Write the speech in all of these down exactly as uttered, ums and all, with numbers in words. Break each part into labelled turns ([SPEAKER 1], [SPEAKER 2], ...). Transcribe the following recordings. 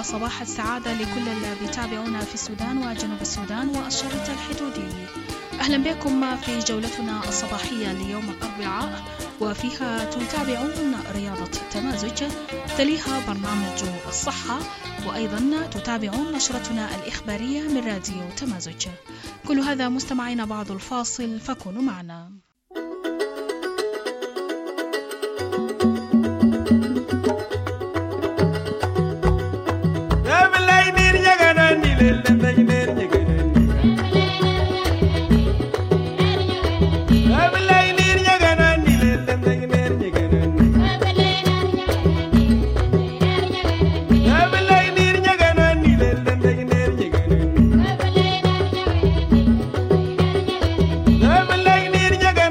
[SPEAKER 1] وصباح السعادة لكل اللي بيتابعونا في السودان وجنوب السودان والشريط الحدودي. أهلا بكم في جولتنا الصباحية ليوم الأربعاء، وفيها تتابعون رياضة التمازج، تليها برنامج الصحة، وأيضا تتابعون نشرتنا الإخبارية من راديو تمازج. كل هذا مستمعين بعد الفاصل، فكونوا معنا.
[SPEAKER 2] Never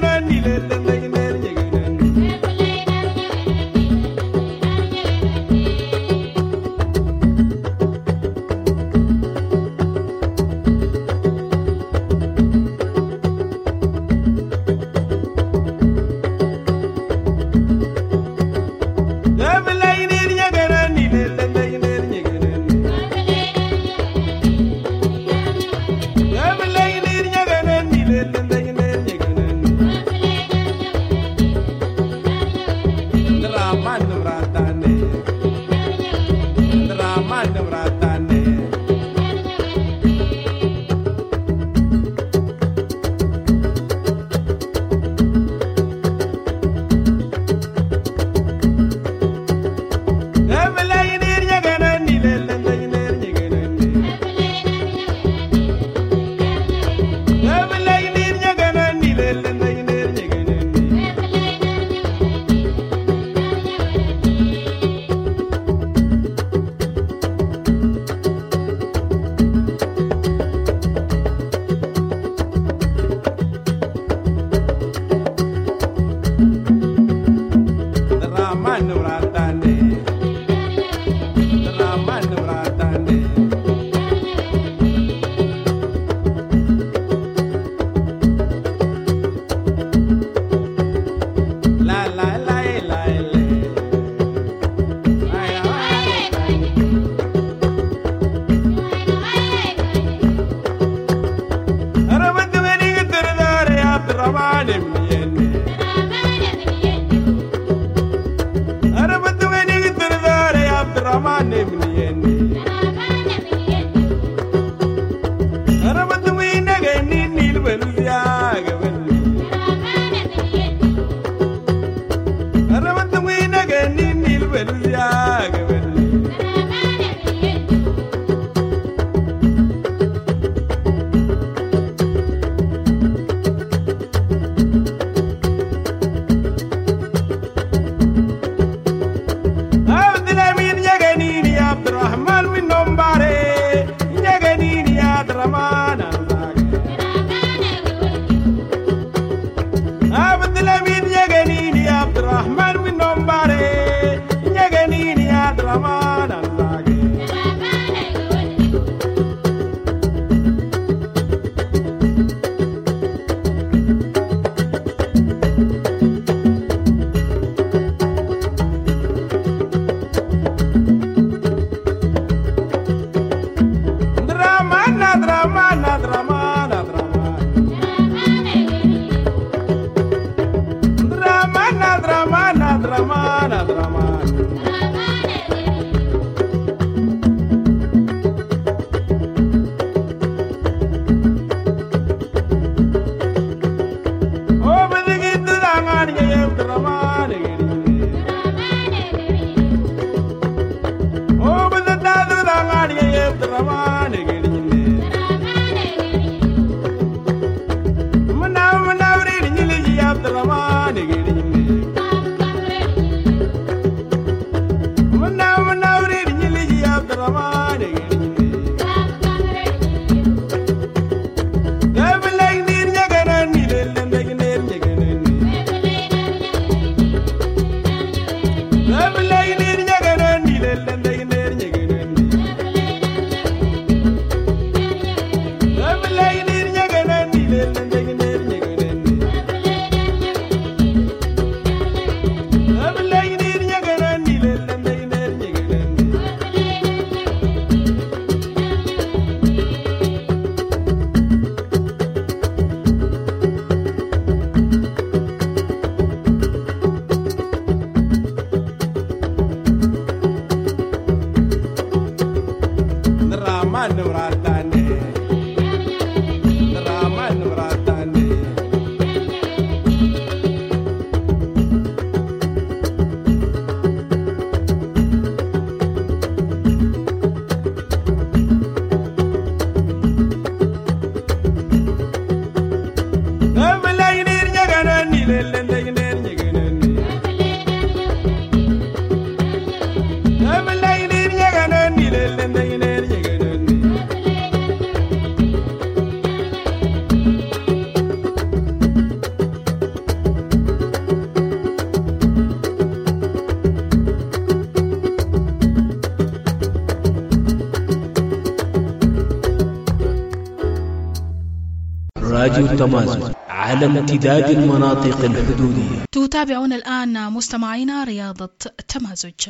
[SPEAKER 2] راديو تمازج على امتداد المناطق الحدودية.
[SPEAKER 1] تتابعون الآن مستمعينا رياضة تمازج.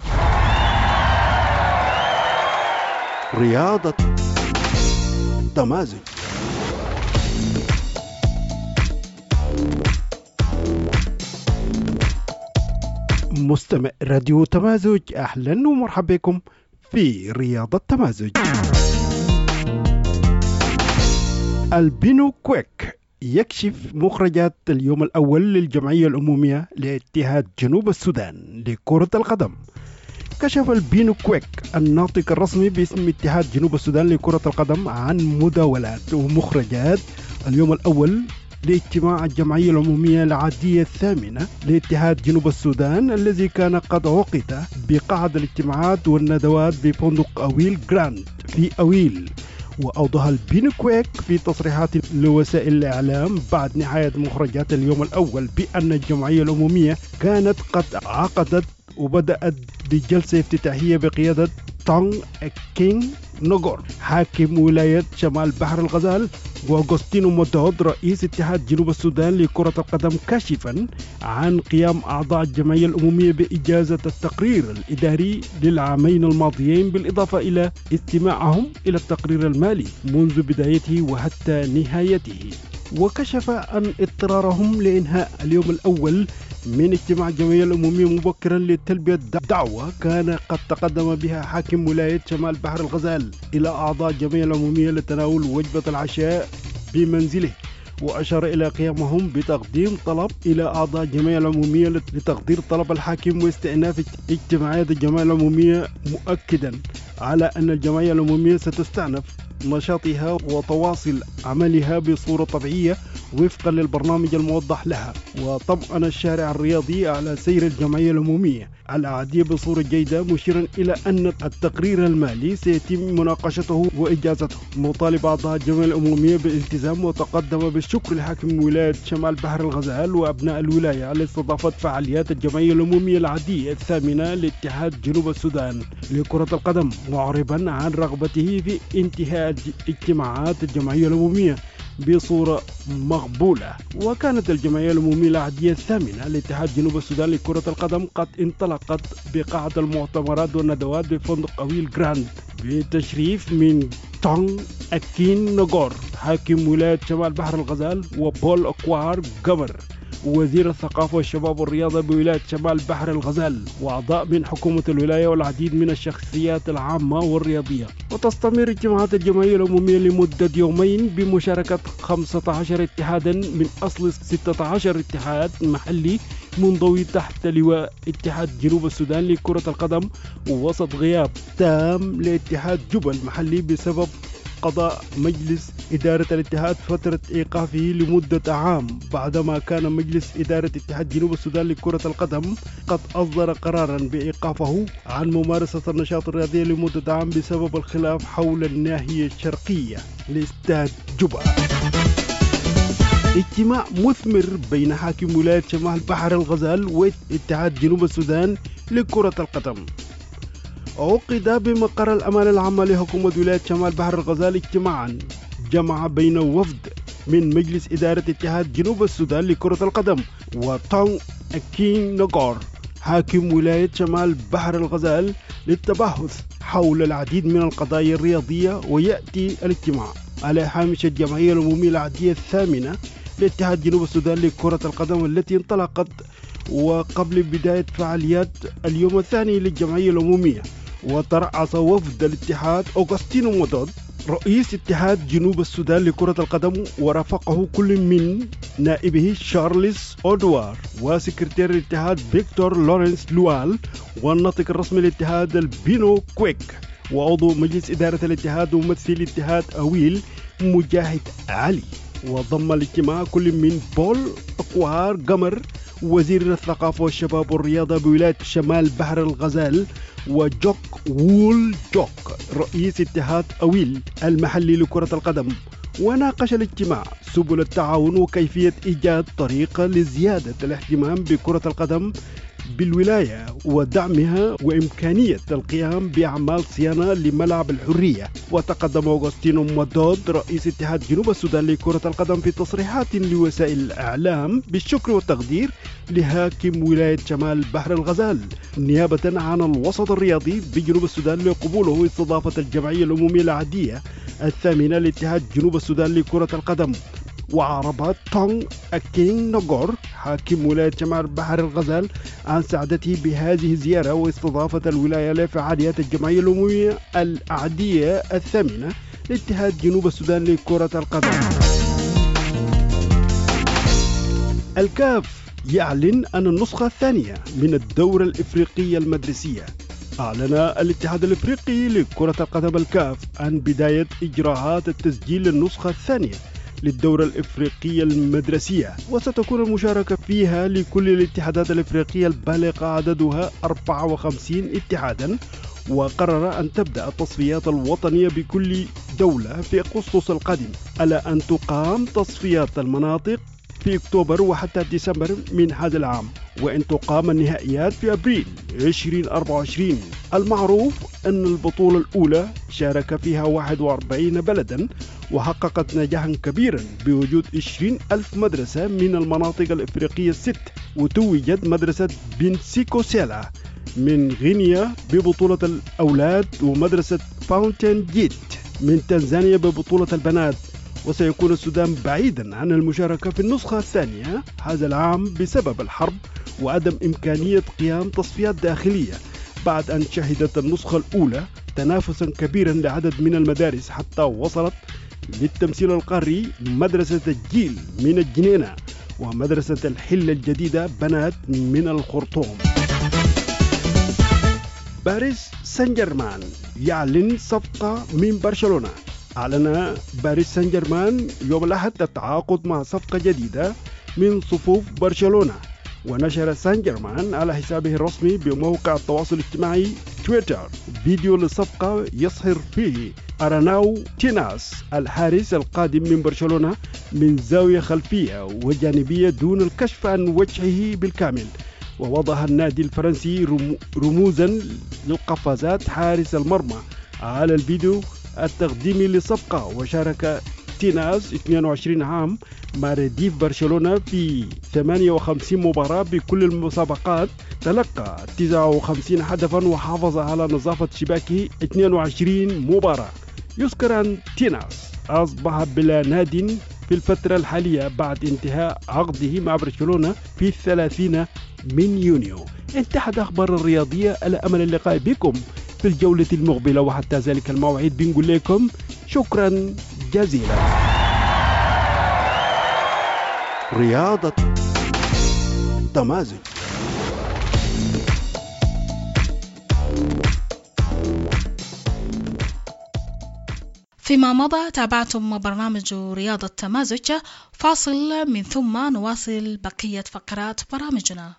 [SPEAKER 3] رياضة تمازج. مستمع راديو تمازج، أهلا ومرحبا بكم في رياضة تمازج. البينو كويك يكشف مخرجات اليوم الأول للجمعية العمومية لاتحاد جنوب السودان لكرة القدم. كشف البينو كويك الناطق الرسمي باسم اتحاد جنوب السودان لكرة القدم عن مداولات ومخرجات اليوم الأول لاجتماع الجمعية العمومية العادية الثامنة لاتحاد جنوب السودان الذي كان قد عقد بقاعة الاجتماعات والندوات بفندق أويل جراند في أويل. وأوضح البينو كويك في تصريحات لوسائل الإعلام بعد نهاية مخرجات اليوم الأول بأن الجمعية العمومية كانت قد عقدت وبدأت بجلسة افتتاحية بقيادة تونغ أكينغ نوغور حاكم ولاية شمال بحر الغزال وأغسطينو مودود رئيس اتحاد جنوب السودان لكرة القدم، كاشفا عن قيام أعضاء الجمعية العمومية بإجازة التقرير الإداري للعامين الماضيين بالإضافة إلى استماعهم إلى التقرير المالي منذ بدايته وحتى نهايته. وكشف عن اضطرارهم لإنهاء اليوم الأول من اجتماع الجمعية العمومية مبكرا لتلبية دعوة كان قد تقدم بها حاكم ولاية شمال بحر الغزال إلى أعضاء الجمعية العمومية لتناول وجبة العشاء بمنزله. وأشار إلى قيامهم بتقديم طلب إلى أعضاء الجمعية العمومية لتقدير طلب الحاكم واستئناف اجتماعات الجمعية العمومية، مؤكدا على أن الجمعية العمومية ستستأنف نشاطها وتواصل عملها بصورة طبيعية وفقا للبرنامج الموضح لها. وطمأن الشارع الرياضي على سير الجمعية العمومية العادية بصورة جيدة، مشيرا إلى أن التقرير المالي سيتم مناقشته وإجازته، مطالب أعضاء الجمعية العمومية بالالتزام. وتقدم بالشكر لحاكم ولاية شمال بحر الغزال وأبناء الولاية على استضافة فعاليات الجمعية العمومية العادية الثامنة لاتحاد جنوب السودان لكرة القدم، معربا عن رغبته في انتهاء اجتماعات الجمعية العمومية بصورة مقبولة. وكانت الجمعية العمومية العادية الثامنة لاتحاد جنوب السودان لكرة القدم قد انطلقت بقاعة المؤتمرات والندوات بفندق أويل جراند بتشريف من تونغ أكين نوغور حاكم ولاية شمال بحر الغزال، وبول أكوار جمر وزير الثقافة والشباب والرياضة بولاية شمال بحر الغزال، وأعضاء من حكومة الولاية والعديد من الشخصيات العامة والرياضية. وتستمر اجتماعات الجمعية العمومية لمدة يومين بمشاركة خمسة عشر اتحادا من أصل ستة عشر اتحاد محلي منضوي تحت لواء اتحاد جنوب السودان لكرة القدم، ووسط غياب تام لاتحاد جوبا المحلي بسبب قضاء مجلس إدارة الاتحاد فترة إيقافه لمدة عام، بعدما كان مجلس إدارة اتحاد جنوب السودان لكرة القدم قد أصدر قرارا بإيقافه عن ممارسة النشاط الرياضي لمدة عام بسبب الخلاف حول الناحية الشرقية لاستاد جوبا. اجتماع مثمر بين حاكم ولاية شمال بحر الغزال واتحاد جنوب السودان لكرة القدم عقد بمقر الأمانة العامة لحكومة ولاية شمال بحر الغزال اجتماعا جمع بين وفد من مجلس إدارة اتحاد جنوب السودان لكرة القدم وتونغ أكين نوغور حاكم ولاية شمال بحر الغزال للتباحث حول العديد من القضايا الرياضية. ويأتي الاجتماع على هامش الجمعية العمومية العادية الثامنة لاتحاد جنوب السودان لكرة القدم التي انطلقت وقبل بداية فعاليات اليوم الثاني للجمعية العمومية. وترأس وفد الاتحاد أغسطينو مودود رئيس اتحاد جنوب السودان لكرة القدم، ورافقه كل من نائبه شارلز أودوار وسكرتير الاتحاد فيكتور لورنس لوال، والناطق الرسمي للاتحاد البينو كويك، وعضو مجلس إدارة الاتحاد وممثل الاتحاد أويل مجاهد علي. وضم الاجتماع كل من بول أكوار قمر وزير الثقافة والشباب والرياضة بولاية شمال بحر الغزال، وجوك وول جوك رئيس اتحاد أويل المحلي لكرة القدم. وناقش الاجتماع سبل التعاون وكيفية إيجاد طريقة لزيادة الاهتمام بكرة القدم بالولاية ودعمها وإمكانية القيام بأعمال صيانة لملعب الحرية. وتقدم أوغسطينو مودود رئيس اتحاد جنوب السودان لكرة القدم في تصريحات لوسائل الإعلام بالشكر والتقدير لحاكم ولاية شمال بحر الغزال نيابة عن الوسط الرياضي بجنوب السودان لقبوله استضافة الجمعية العمومية العادية الثامنة لاتحاد جنوب السودان لكرة القدم. وعرب تونغ أكين نغور حاكم ولاية شمال بحر الغزال عن سعادته بهذه الزيارة واستضافة الولاية لفعاليات الجمعية العمومية العادية الثامنة لاتحاد جنوب السودان لكرة القدم. الكاف يعلن أن النسخة الثانية من الدورة الإفريقية المدرسية. أعلن الاتحاد الإفريقي لكرة القدم الكاف عن بداية إجراءات التسجيل للنسخة الثانية للدورة الإفريقية المدرسية، وستكون المشاركة فيها لكل الاتحادات الإفريقية البالغة عددها أربعة وخمسين اتحادا. وقرر أن تبدأ التصفيات الوطنية بكل دولة في أغسطس القادم، على أن تقام تصفيات المناطق في أكتوبر وحتى ديسمبر من هذا العام، وأن تقام النهائيات في أبريل ألفين وأربعة وعشرين. المعروف أن البطولة الأولى شارك فيها واحد وأربعين بلدا وحققت نجاحا كبيرا بوجود عشرين ألف مدرسة من المناطق الإفريقية الست. وتوجت مدرسة بنسيكوسيلا من غينيا ببطولة الأولاد، ومدرسة فاونتين جيت من تنزانيا ببطولة البنات. وسيكون السودان بعيدا عن المشاركة في النسخة الثانية هذا العام بسبب الحرب وعدم إمكانية قيام تصفيات داخلية، بعد أن شهدت النسخة الأولى تنافسا كبيرا لعدد من المدارس حتى وصلت للتمثيل القاري مدرسة الجيل من الجنينة ومدرسة الحلة الجديدة بنات من الخرطوم. باريس سان جيرمان يعلن صفقة من برشلونة. أعلن باريس سان جيرمان يوم الأحد التعاقد مع صفقة جديدة من صفوف برشلونة. ونشر سان جيرمان على حسابه الرسمي بموقع التواصل الاجتماعي تويتر فيديو للصفقة يظهر فيه أرناو تيناس الحارس القادم من برشلونة من زاوية خلفية وجانبية دون الكشف عن وجهه بالكامل. ووضح النادي الفرنسي رموزا للقفازات حارس المرمى على الفيديو التقديمي للصفقة. وشارك تيناس اثنين وعشرين عام مع رديف برشلونة في ثمانية وخمسين مباراة بكل المسابقات، تلقى تسعة وخمسين هدفا وحافظ على نظافة شباكه اثنين وعشرين مباراة. يذكر أن تيناس أصبح بلا ناد في الفترة الحالية بعد انتهاء عقده مع برشلونة في الثلاثين من يونيو. انتهت أخبار الرياضية، على أمل اللقاء بكم في الجولة المقبلة، وحتى ذلك الموعد بنقول لكم شكرا جزيلا. رياضة تمازج.
[SPEAKER 1] فيما مضى تابعتم برنامج رياضة تمازج. فاصل من ثم نواصل بقية فقرات برامجنا.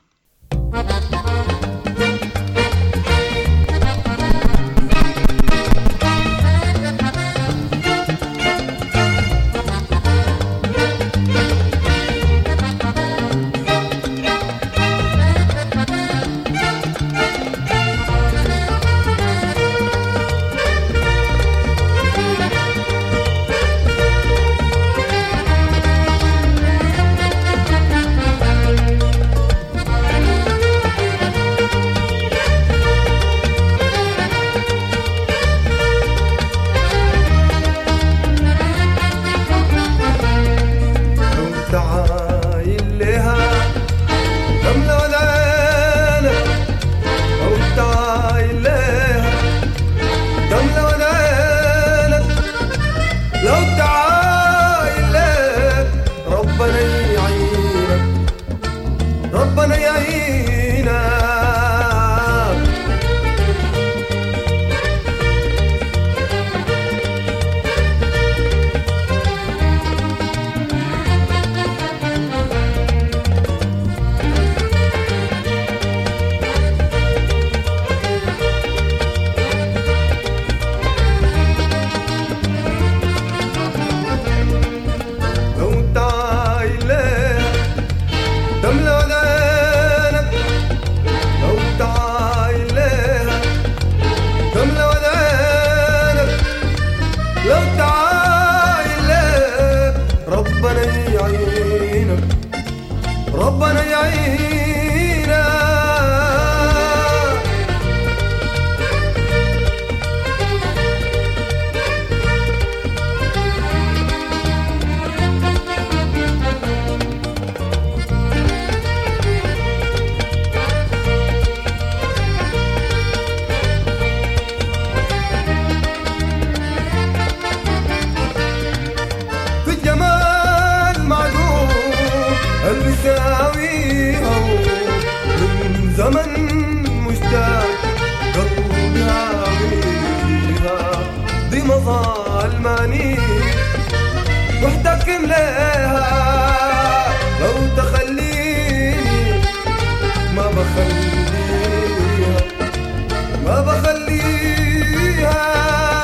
[SPEAKER 4] البساويها من زمن مشتاق قلبي هاويها دي مظالماني محتكم لها لو تخليني ما بخليها ما بخليها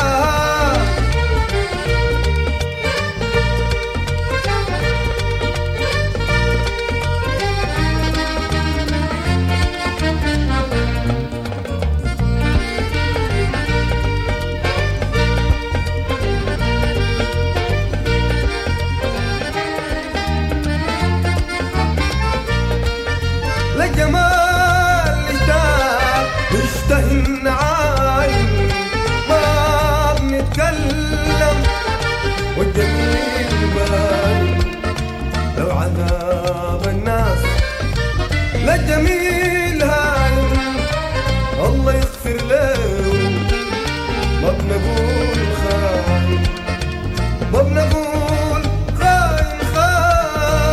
[SPEAKER 4] لجمال اشتاق مشتهي عاين ما بنتكلم والجميل باين لو عذاب الناس للجميل هاين الله يغفر له ما بنقول خاين ما بنقول خاين خاين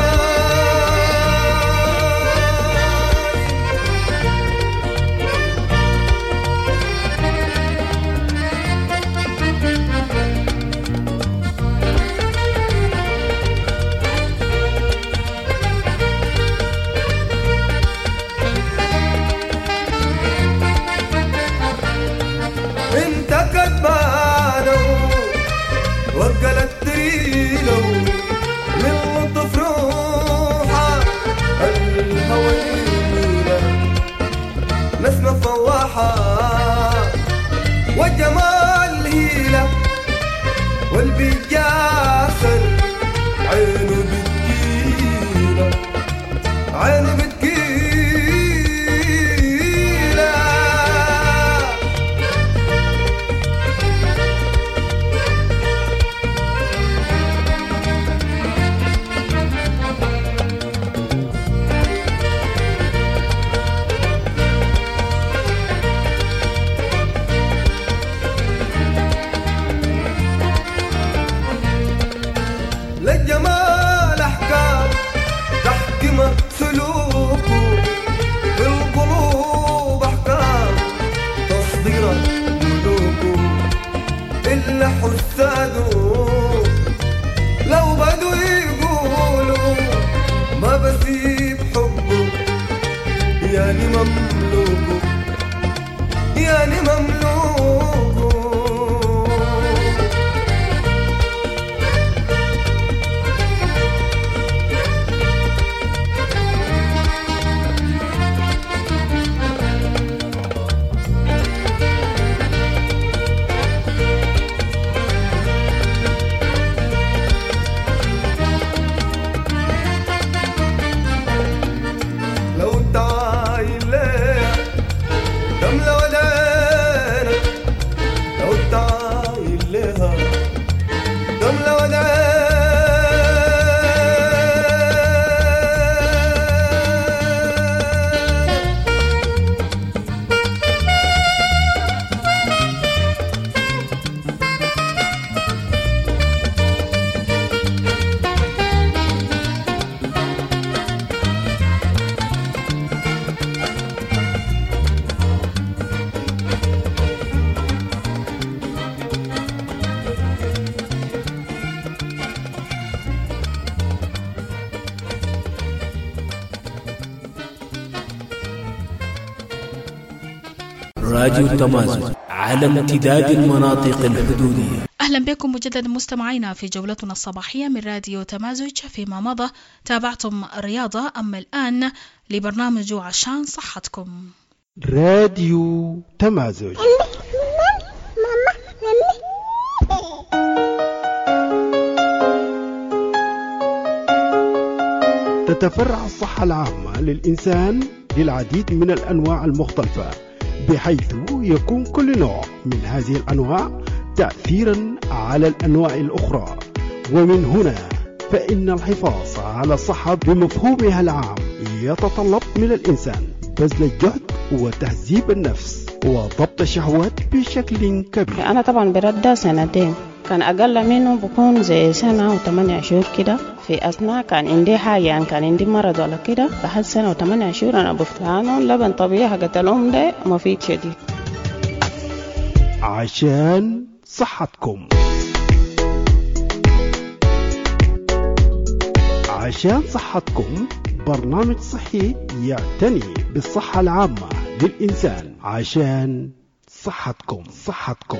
[SPEAKER 4] انت كدبانه وقلت تريلو من لطف روحه الهوينه نسمة فواحه والجمال هيله والبيت جاسر عينه بتكيله عينه بتكيله للجمال أحكام تحكم سلوكه بالقلوب أحكام تصدير ملوكه إلا حساده لو بدوا يقولوا ما بسيب حبه يعني مملوكه يعني مملوكه لو تعايل ليه تملى ودانك لو تعايل ليها تملى ودانك
[SPEAKER 2] راديو تمازج على امتداد المناطق الحدودية.
[SPEAKER 1] أهلا بكم مجددا مستمعينا في جولتنا الصباحية من راديو تمازج. فيما مضى تابعتم الرياضة، أما الآن لبرنامج عشان صحتكم.
[SPEAKER 3] راديو تمازج. تتفرع الصحة العامة للإنسان للعديد من الأنواع المختلفة، بحيث يكون كل نوع من هذه الأنواع تأثيرا على الأنواع الأخرى. ومن هنا فإن الحفاظ على الصحة بمفهومها العام يتطلب من الإنسان بذل الجهد وتهذيب النفس وضبط الشهوات بشكل كبير.
[SPEAKER 5] أنا طبعا برد سنتين، كان أقل منه بكون زي سنة وثمانية شهور كده في أثناء كان عندي حاجة، يعني كان عندي مرض ولا كده، بعد سنة وثمانية شهور أنا بفتلانه لبن طبيعي حقت الأم ده مفيد شديد
[SPEAKER 3] عشان صحتكم. عشان صحتكم برنامج صحي يعتني بالصحة العامة للإنسان. عشان صحتكم صحتكم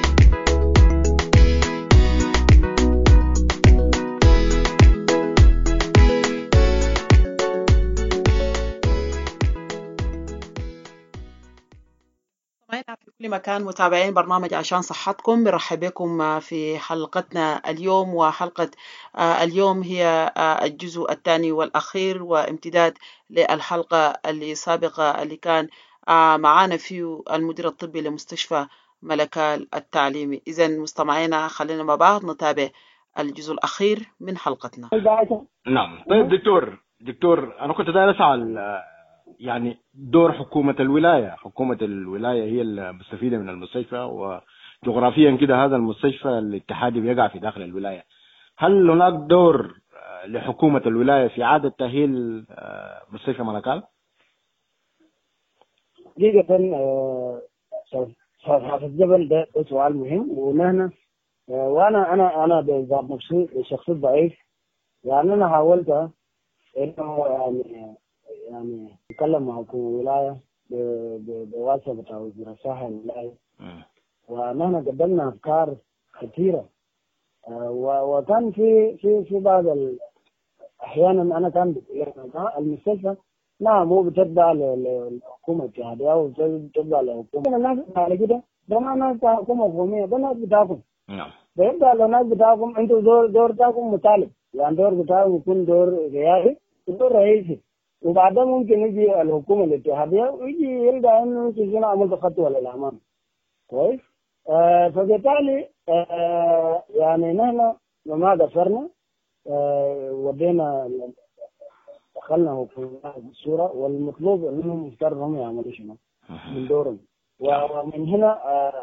[SPEAKER 6] في كل مكان متابعين برنامج عشان صحتكم، برحب بكم في حلقتنا اليوم. وحلقة اليوم هي الجزء الثاني والأخير وامتداد للحلقة اللي سابقة اللي كان معانا فيه المدير الطبي لمستشفى ملكال التعليمي. إذن مستمعينا خلينا مع بعض نتابع الجزء الأخير من حلقتنا.
[SPEAKER 7] نعم. طيب دكتور دكتور أنا كنت داير أسأل يعني دور حكومة الولاية. حكومة الولاية هي المستفيدة من المستشفى، وجغرافيا كده هذا المستشفى الاتحادي بيقع في داخل الولاية. هل هناك دور لحكومة الولاية في إعادة تأهيل مستشفى ملكال؟
[SPEAKER 8] حقيقة صحة الجبل ده سؤال مهم، ونحن وأنا أنا أنا بذات نفسي شخص ضعيف، يعني أنا حاولت إنه يعني يعني نتكلم مع حكومة الولاية بواسطة بتاع وزير الصحة الولاية، ونحن قدمنا أفكار كثيرة، وكان في في في بعض أحيانا أنا كان المستشفى نعم هو بتتبع للحكومة الاتحادية أو بتتبع للحكومة الناس على كده، ده ما ناس حكومة حكومية، ده ناس بتاعكم. نعم. بيبدأ لو ناس بتاعكم أنتوا دور دور بتاعكم مطالب، يعني دور بتاعكم يكون دور رئاسي ودور رئيسي، وبعدين ممكن يجي الحكومة الاتحادية ويجي يلقى إنه تجينا عملت خطوة للأمام. كويس؟ آه فبالتالي آه يعني نحن ما قصرنا، آه ودينا دخلنا في الصورة، والمطلوب إنهم يفترضوا هم يعملوا شنو من دورهم. ومن هنا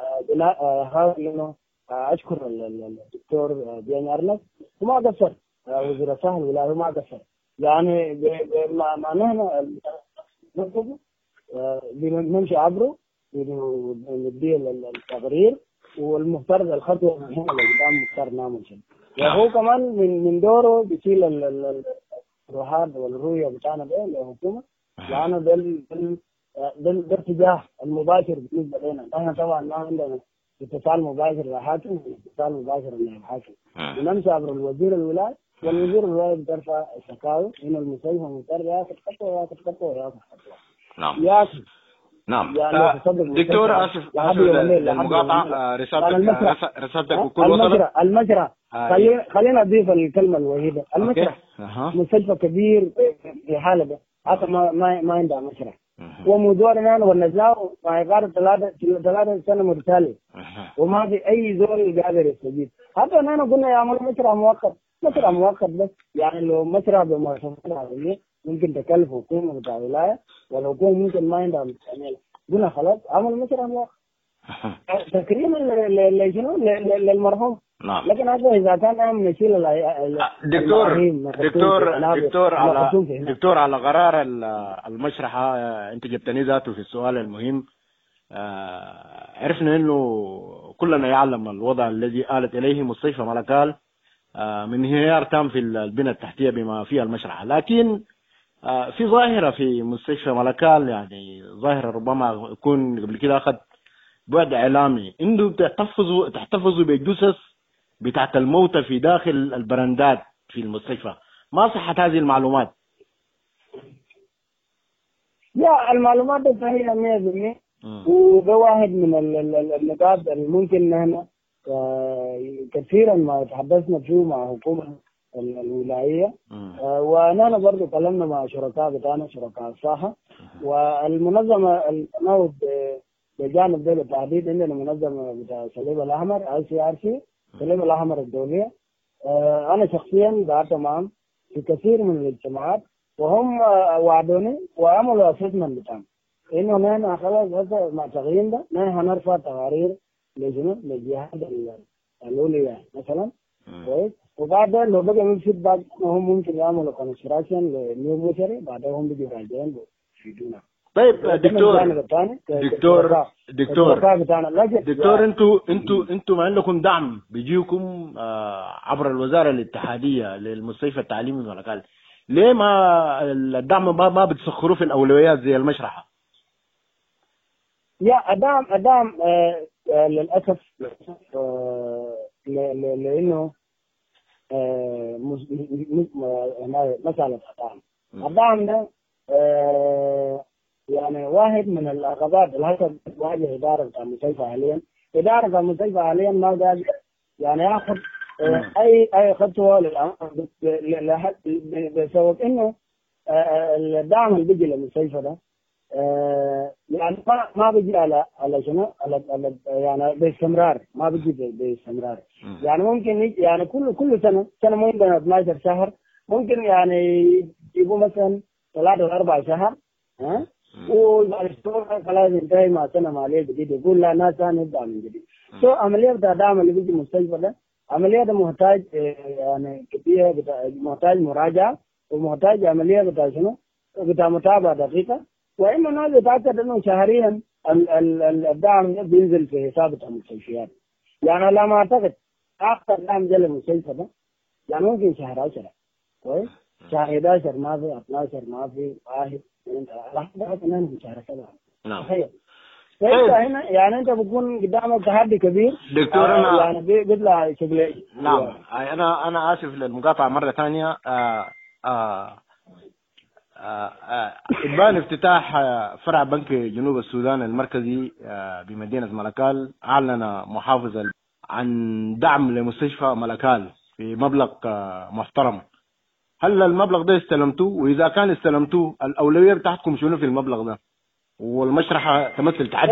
[SPEAKER 8] هذا إنه أشكر الدكتور دياني أرنب وما قصر، وزير الصحة الولاية وما قصر، يعني مع نحن نطلب بنمشي عبره نديه التقرير، والمفترض الخطوة من هنا لقدام مفترض نعمل شيء، وهو كمان من من دوره بيشيل الروحات والرؤية بتاعنا ده للحكومة، لأنه ده ده ده الاتجاه المباشر بالنسبة لنا. نحن طبعا ما عندنا اتصال مباشر للحاكم، اتصال مباشر للحاكم، ونمشي عبر الوزير الولاية، والوزير الولاية بترفع الشكاوى إن المستشفى مضطر ياخذ خطوة ياخذ خطوة ياخذ خطوة.
[SPEAKER 7] نعم.
[SPEAKER 8] ياخذ.
[SPEAKER 7] نعم. يعني دكتور آسف آسف للمقاطعة، رسالتك رسالتك بكل وصلت.
[SPEAKER 8] المجرى خلينا خلينا نضيف الكلمة الوحيدة، المجرى مستشفى كبير في حالة ده، حتى ما ما ما عنده مجرى، ومدورنا والنزاع ما يقارب ثلاثة ثلاثة سنة متتالية، وما في أي زول قادر يستجيب. حتى أنا قلنا يعملوا مشروع مؤقت، مشروع مؤقت بس، يعني لو مشروع بمؤسسات عالمية ممكن تكلف حكومة بتاع الولاية، والحكومة ممكن ما عندها ميزانية، قلنا خلاص عملوا مشروع مؤقت تكريما لشنو للمرحوم. نعم. لكن هذا إذا كان نحن نشيل
[SPEAKER 7] دكتور دكتور دكتور على دكتور على قرار المشرحة، أنت جبتني ذاته في السؤال المهم. عرفنا إنه كلنا يعلم الوضع الذي آلت إليه مستشفى ملكال من انهيار تام في البنى التحتية بما فيها المشرحة، لكن في ظاهرة في مستشفى ملكال، يعني ظاهرة ربما يكون قبل كده أخذ بعد إعلامي، إنه تحتفظوا تحتفظوا بالجثث بتاعت الموتى في داخل البرندات في المستشفى. ما صحة هذه المعلومات؟
[SPEAKER 8] لا، المعلومات دي صحيحة مية بالمية، وده واحد من النقاط اللي ممكن نحن كثيرا ما تحدثنا فيه مع حكومة الولاية، ونحن برضو كلمنا مع شركاء بتاعنا شركاء الصحة، والمنظمة الموت بجانب ده بالتحديد عندنا منظمة بتاع الصليب الأحمر اي سي ار سي الصليب الأحمر الدولية. أنا شخصيا قعدت معهم في كثير من الاجتماعات، وهم وعدوني وعملوا اسسمنت بتاعهم إنه نحن خلاص هذا مع تغيير ده نحن هنرفع تقارير لجنة للجهات الأولية مثلا، كويس، وبعدين لو بقى من فيدباك هم ممكن يعملوا كونستراكشن لنيو موشري، بعدين هم بيجوا راجعين يفيدونا.
[SPEAKER 7] طيب دكتور دكتور دكتور دكتور انتوا انتوا انتوا ما عندكم دعم بيجيكم عبر الوزاره الاتحاديه للمستشفى التعليمي الملكال، ليه ما الدعم ما, ما بتسخروه في الاولويات زي المشرحه؟
[SPEAKER 8] يا الدعم الدعم آه آه للاسف آه لانه آه مساله الدعم الدعم ده آه يعني واحد من العقبات اللي هسه واجه إدارة بتاع المستشفى حاليا. إدارة بتاع المستشفى حاليا ما قادر يعني ياخذ أي أي خطوة للأمام بسبب إنه الدعم اللي بيجي للمستشفى ده يعني ما ما بيجي على على شنو على على يعني باستمرار، ما بيجي باستمرار. يعني ممكن يعني كل كل سنة سنة ممكن اثناشر شهر، ممكن يعني يجيبوا مثلا ثلاثة أو أربع شهر ها، وبعد شهور خلاص ينتهي مع سنة مالية جديدة، يقول لا ناس ثانية نبدأ من جديد. سو عملية بتاع دعم اللي بيجي المستشفى ده عملية ده محتاج يعني كتير، محتاج مراجعة ومحتاج عملية بتاع شنو بتاع متابعة دقيقة، وإما الناس يتأكد إنه شهريا الدعم بينزل في حساب المستشفيات. يعني لا ما أعتقد آخر دعم جل المستشفى ده يعني ممكن شهر عشرة كويس، شهر إحدى عشر ما في، اثنا عشر ما في، واحد انت لحظه اثنين في شهر سبعه. نعم تخيل. فانت هنا يعني انت بتكون قدامك تحدي كبير
[SPEAKER 7] دكتور.
[SPEAKER 8] آه
[SPEAKER 7] انا
[SPEAKER 8] يعني بيطلع شغل.
[SPEAKER 7] نعم انا انا اسف للمقاطعه مره ثانيه. آه آه إبان افتتاح فرع بنك جنوب السودان المركزي بمدينة ملكال، أعلن محافظ عن دعم لمستشفى ملكال في مبلغ محترم. هل المبلغ ده استلمتوه؟ وإذا كان استلمتوه الأولوية بتاعتكم شنو في المبلغ ده؟ والمشرحة تمثل تحدي.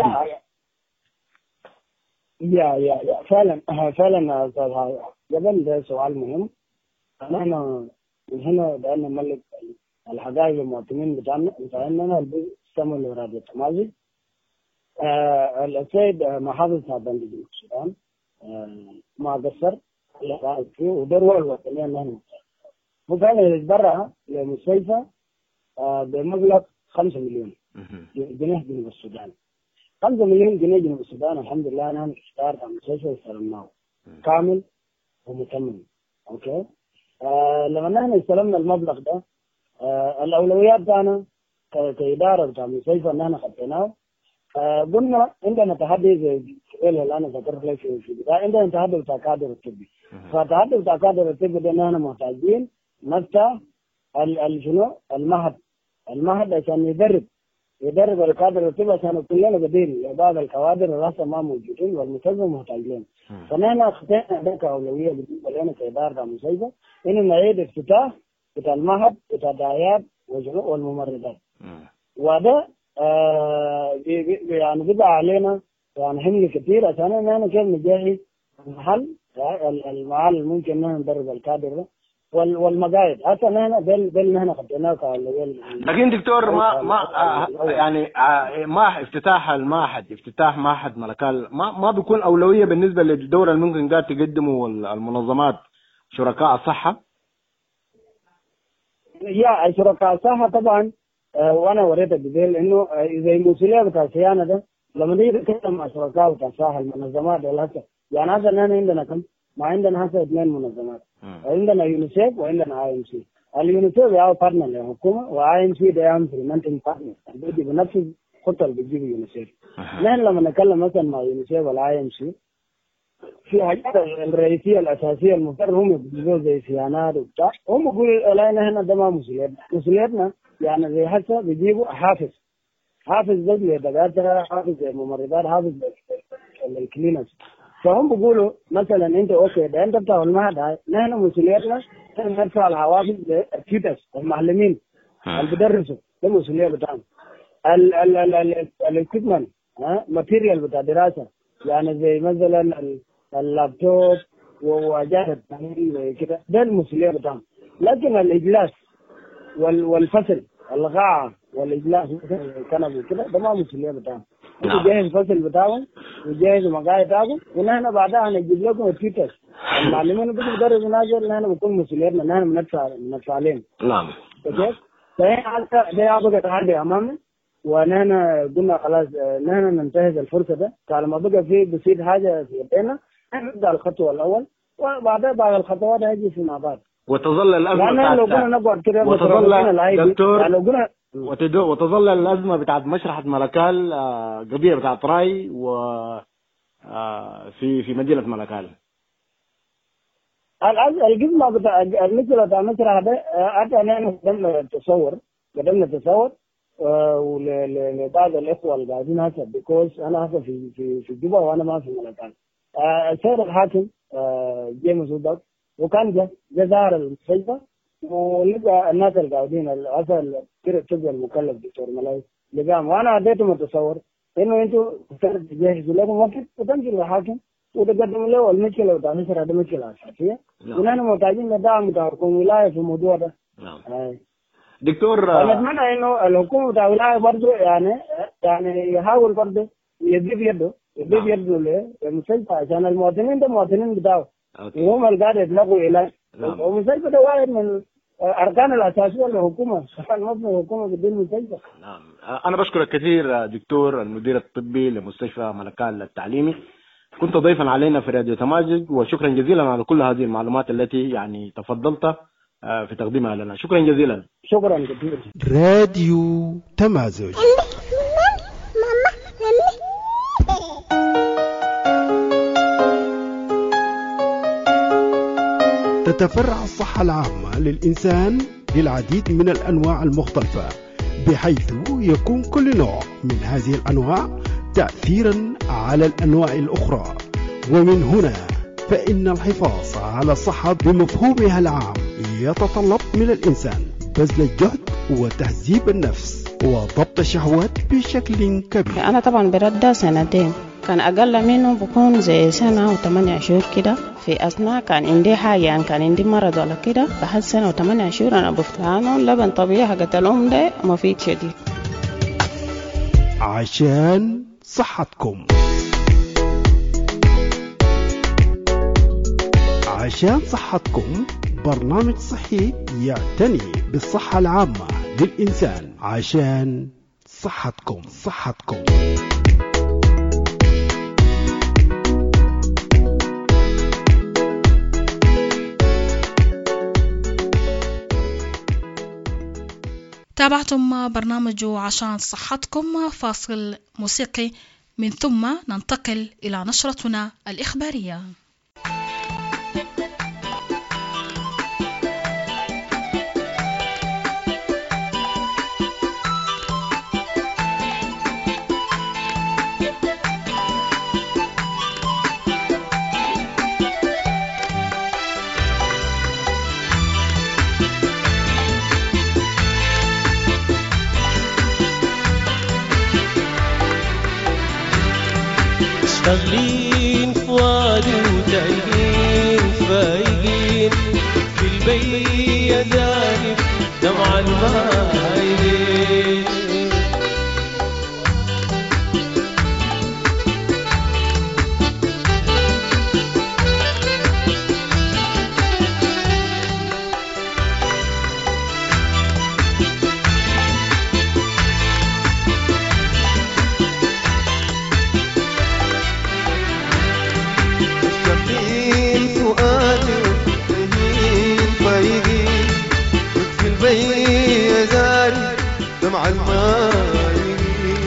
[SPEAKER 8] يا يا يا فعلا فعلا أستاذ جبل ده سؤال مهم. أنا من هنا بدأنا نملك الحقائق المواطنين بتاعنا بتاعنا بيستمعوا لراديو التمازج. آه السيد محافظ بنك جنوب السودان آه ما قصر فيه ودروه الوطنية نحن وفعلا يتبرع لمستشفى آه بمبلغ خمسة مليون جنيه جنوب السودان. خمسة مليون جنيه جنوب السودان الحمد لله نحن اشتغلنا على المستشفى واستلمناه كامل ومتمم. اوكي آه لما نحن استلمنا المبلغ ده آه الأولويات بتاعنا كإدارة بتاع المستشفى إن احنا خطيناه. آه قلنا عندنا تحدي زي اللي أنا ذكرت لك في البداية، عندنا تحدي بتاع كادر الطبي. فالتحدي بتاع كادر الطبي ده إن احنا محتاجين نفتح شنو المهد المهد عشان يدرب يدرب الكادر الطبي عشان كلنا قادرين. بعض الكوادر الراسة ما موجودين والمستشفى محتاجين. فنحن خطينا ده كأولوية بالنسبة لنا كإدارة المستشفى إنه نعيد افتتاح بتاع المهد بتاع الدعايات والممرضات. وده آه يعني بيبقى علينا يعني حمل كثير عشان احنا كيف نجهز المحل المحل ممكن نحن ندرب الكادر ده والمقاعد حتى نحن ده ده اللي نحن خدناه كأولوية.
[SPEAKER 7] لكن دكتور ما ما آه يعني آه ما افتتاح المعهد افتتاح معهد ملكال ما ما بيكون أولوية بالنسبة للدورة اللي ممكن قاعد تقدمه المنظمات شركاء الصحة؟
[SPEAKER 8] يا شركاء الصحة طبعا آه وانا وريتك بديل انه آه زي المسؤوليه بتاع الصيانه ده لما نيجي نتكلم مع شركاء بتاع الصحة المنظمات هسه يعني هسه احنا عندنا كم؟ ما عندنا هسه اثنين منظمات. عندنا يونيسيف وعندنا اي ام سي. اليونيسيف يا بارتنر للحكومه واي ام سي ده يعمل امبلمنتنج بارتنر بيجي بنفس الخطه اللي بتجيب يونيسيف. نحن لما نتكلم مثلا مع يونيسيف ولا اي ام سي في حاجات الرئيسيه الاساسيه المفترض هم يجيبوا زي صيانات وبتاع، هم بيقولوا لا هنا ده ما مسؤوليتنا، مسؤوليتنا يعني زي هسه بيجيبوا حافز حافز ده للدكاتره، حافز للممرضات، حافز للكلينرز. فهم بيقولوا مثلا انت اوكي ده انت بتاع المعهد هاي نحن مسؤوليتنا نرفع الحوافز للتيترز المعلمين اللي بيدرسوا، ده المسؤوليه بتاعنا. ال ال ال الاكويبمنت ها ماتيريال بتاع دراسه يعني زي مثلا اللابتوب وواجهه التعليم كده ده المسؤوليه بتاعنا. لكن الاجلاس والفصل القاعه والاجلاس الكنبه وكده ده ما مسؤوليه بتاعنا. انت جاهز الفصل بتاعهم وجاهز المقاعد بتاعهم ونحن بعدها هنجيب لكم التيترز المعلمين بيجوا يدرسوا ناس نحن بنكون مسؤوليتنا نحن بندفع بندفع عليهم.
[SPEAKER 7] نعم.
[SPEAKER 8] كيف؟ فهي حتى ده بقى تحدي امامنا ونحن قلنا خلاص نحن ننتهز الفرصه ده طالما بقى في بصير حاجه في يدينا نحن نبدا الخطوه الاول وبعدين بعد الخطوات هيجي فيما بعد.
[SPEAKER 7] وتظل الازمه
[SPEAKER 8] يعني لو قلنا نقعد كده
[SPEAKER 7] وتظل دكتور
[SPEAKER 8] يعني لو قلنا
[SPEAKER 7] وتظل الازمه بتاعت مشرحه ملكال قضيه بتاعت راي و في في مدينه ملكال.
[SPEAKER 8] القسمه بتاع المشكله بتاع المشرحه ده حتى نحن قدمنا التصور قدمنا التصور ولبعض الاخوه اللي قاعدين هسه بيكوز انا هسه في في في جوبا وانا ما في ملكال. السيد الحاكم جيمس ودك وكان جا جا زار المستشفى ولقى الناس اللي قاعدين هسه كده تبقى المكلف دكتور ملاي لقاهم وانا اديتهم التصور انه انتوا تجهزوا لكم وقت وتمشي للحاكم وتقدموا له المشكله بتاع مصر هذه مشكله اساسيه ونحن محتاجين لدعم بتاع حكومه ولايه في الموضوع ده.
[SPEAKER 7] نعم. دكتور
[SPEAKER 8] نتمنى انه الحكومه بتاع الولايه برضه يعني يعني يحاول برضه يجيب يده يجيب يده للمستشفى عشان المواطنين ده مواطنين بتاعه وهم اللي قاعد يتلقوا علاج. والمستشفى ده واحد من الاركان الاساسيه للحكومه المبنى الحكومه بدون المستشفى.
[SPEAKER 7] نعم. انا بشكرك كثير دكتور المدير الطبي لمستشفى ملكال التعليمي. كنت ضيفا علينا في راديو تمازج وشكرا جزيلا على كل هذه المعلومات التي يعني تفضلت في تقديمها لنا. شكرا جزيلا.
[SPEAKER 8] شكرا كثير.
[SPEAKER 3] راديو تمازج. تتفرع الصحة العامة للإنسان للعديد من الأنواع المختلفة بحيث يكون كل نوع من هذه الأنواع تأثيرا على الأنواع الأخرى. ومن هنا فإن الحفاظ على الصحة بمفهومها العام يتطلب من الإنسان بذل الجهد وتهذيب النفس وضبط الشهوات بشكل كبير.
[SPEAKER 5] أنا طبعا برد سنتين كان أقل منه بكون زي سنة وثمانية شهور كده في أثناء كان عندي حاجة يعني كان عندي مرض ولا كده بعد سنة وثمانية شهور أنا بفتلانه لبن طبيعي حقت الأم ده مفيد شديد
[SPEAKER 3] عشان صحتكم. عشان صحتكم برنامج صحي يعتني بالصحة العامة للإنسان عشان صحتكم صحتكم.
[SPEAKER 1] تابعتم برنامج عشان صحتكم. فاصل موسيقي من ثم ننتقل إلى نشرتنا الإخبارية.
[SPEAKER 9] شغلين فؤادي وتايهين فايقين في البي يا زاني دمع المايلين دمع المايلين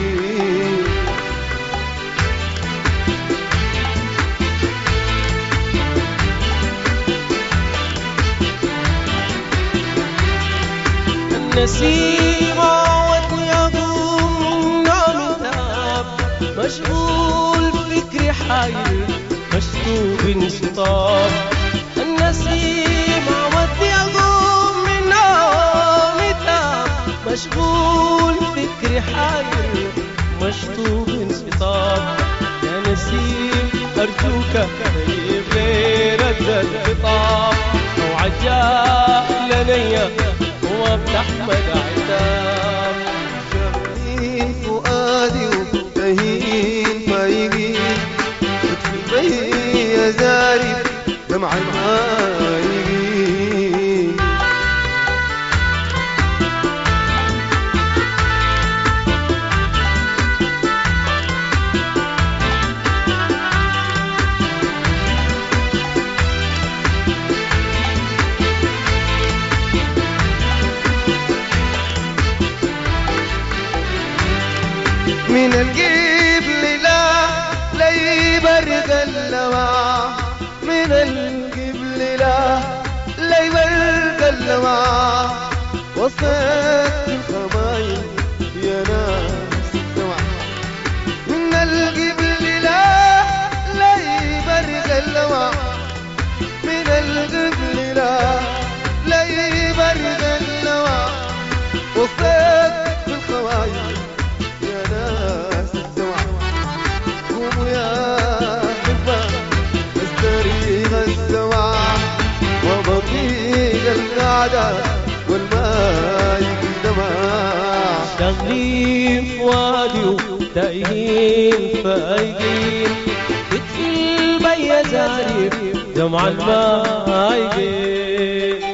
[SPEAKER 9] النسيم عودني أقوم من نوم التعب مشغول فكري حاير مشتوق انسطاب النسيم عودني أقوم من نوم التعب مشغول فكري حاير مشتوق انسطاب يا نسيم أرجوك طيب غير الخطاب أو عجاء لنيا وافتح مدى عتاب
[SPEAKER 4] شغلين فؤادي وتهين فايقين وتفي يا زاري دمع من القبل لا لي برق اللمع من القبل لا لي برق اللمع وصلت الخمايل يا ناس الدمع من القبل لا لي برق اللمع من القبل لا لي برق اللمع وصلت الخمايل يا ناس الدمع قوموا يا حبة استريح الدمع وبطيء القعدة والماء يقدمع
[SPEAKER 9] شغلين في وادي وتايهين فايقين بتفل بيا زارير دمع الماء يقين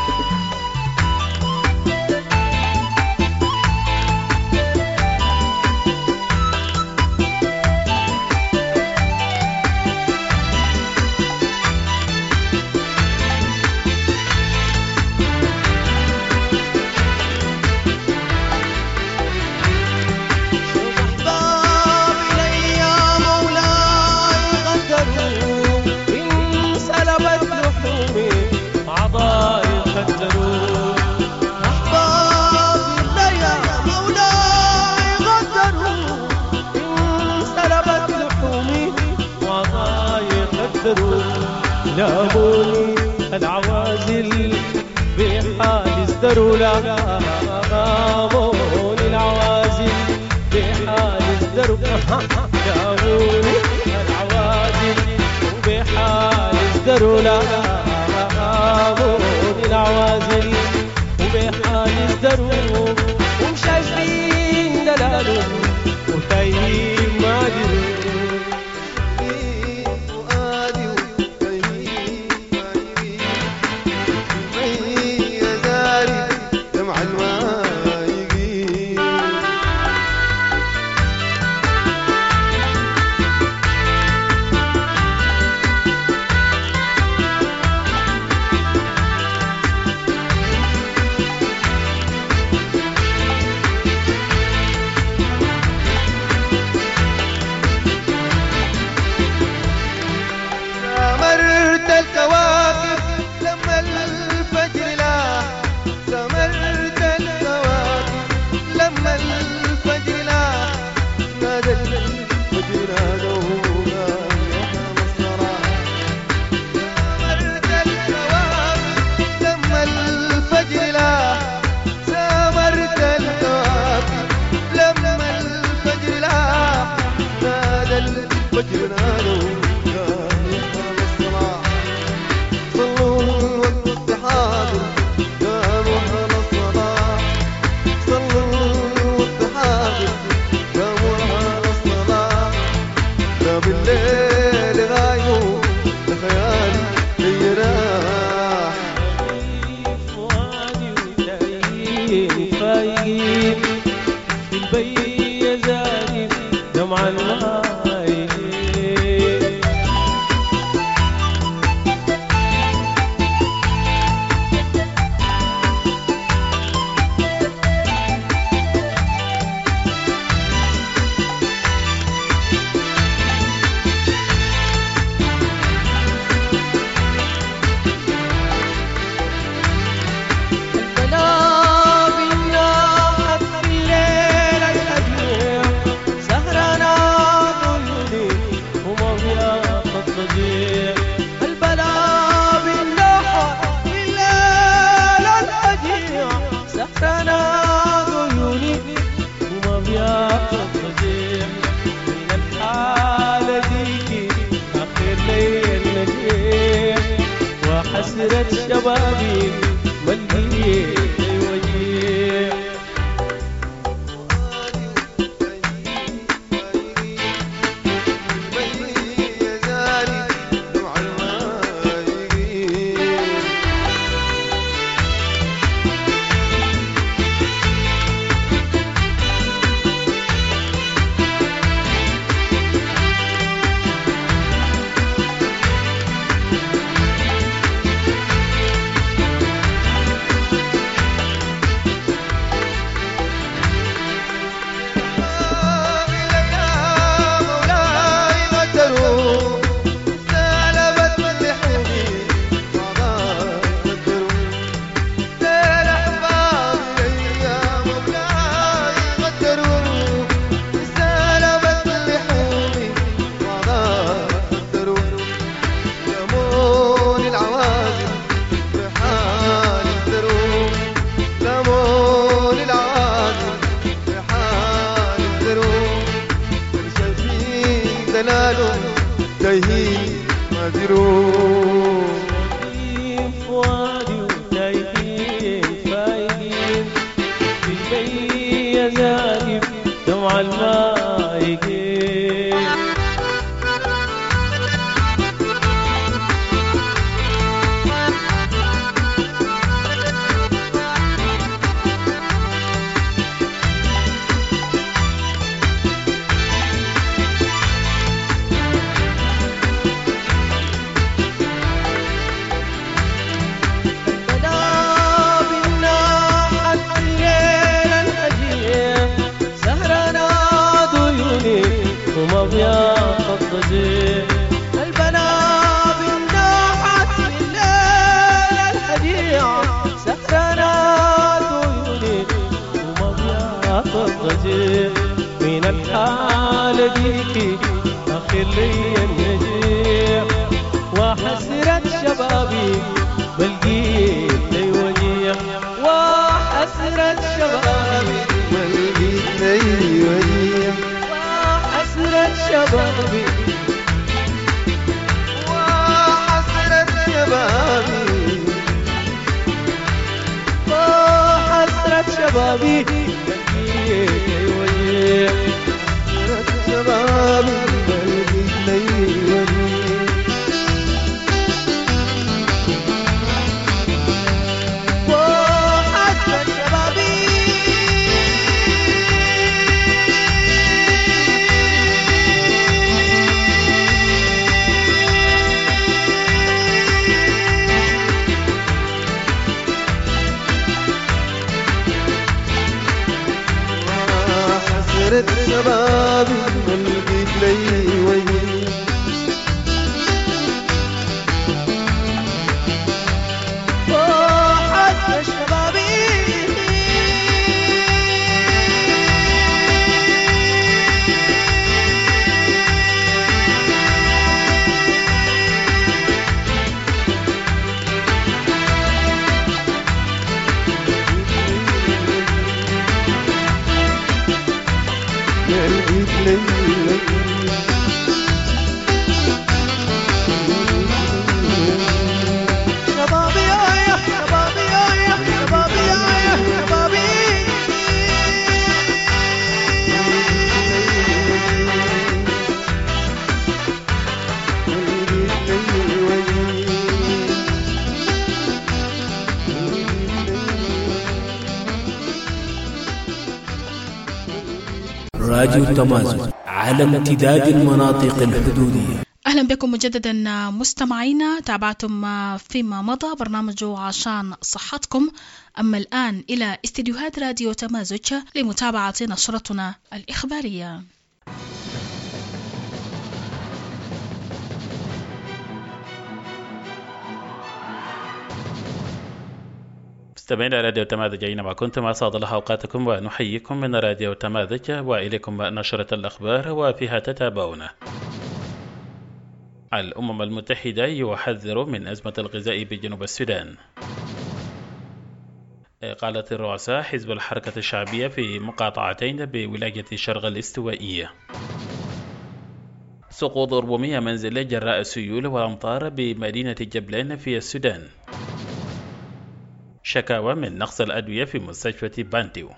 [SPEAKER 9] ناموني العوازل بحال ازدروا لا ناموني العوازل بحال ازدروا ناموني العوازل بحال ازدروا لا ناموني العوازل وبحال ازدروا ومشايفين دلالهم وتايهين ما دروا شبابي ملقي وجيه
[SPEAKER 4] دلالهم تايهين ما دروب
[SPEAKER 9] في فؤادي وتايهين فايقين في البي زاقف دمع المايقين البنا بالناحت الليل الهجيع سهرانات عيوني ومضيعة الضجيع من الحالة ديكي أخر لي النجيع وحسرة شبابي بلقيت لي وجيع وحسرة شبابي
[SPEAKER 4] بلقيت لي وجيع
[SPEAKER 9] وحسرة شبابي
[SPEAKER 4] وحسرة شبابي
[SPEAKER 9] وحسرة شبابي بلقيت لي وجيع
[SPEAKER 4] حسرة شبابي بلقيت لي وجيع
[SPEAKER 9] وحسرة شبابي
[SPEAKER 4] حسرة شبابي بلقيت لي وجيع
[SPEAKER 9] وحسرة شبابي
[SPEAKER 4] بلقيت لي وجيع
[SPEAKER 9] شبابي يا شبابي يا شبابي يا شبابي
[SPEAKER 2] راديو تمازن على امتداد المناطق الحدودية.
[SPEAKER 1] أهلا بكم مجددا مستمعينا. تابعتم فيما مضى برنامج عشان صحتكم. أما الآن إلى استديوهات راديو تمازج لمتابعة نشرتنا الإخبارية.
[SPEAKER 10] مستمعين راديو تمازج أينما كنتم، أسعد الله أوقاتكم ونحييكم من راديو تمازج وإليكم نشرة الأخبار وفيها تتابعون. الأمم المتحدة يحذر من أزمة الغذاء بجنوب السودان. قالت الرؤساء حزب الحركة الشعبية في مقاطعتين بولاية شرق الاستوائية. سقوط أربعمائة منزل جراء السيول والأمطار بمدينة جبلين في السودان. شكاوى من نقص الأدوية في مستشفى بانتيو.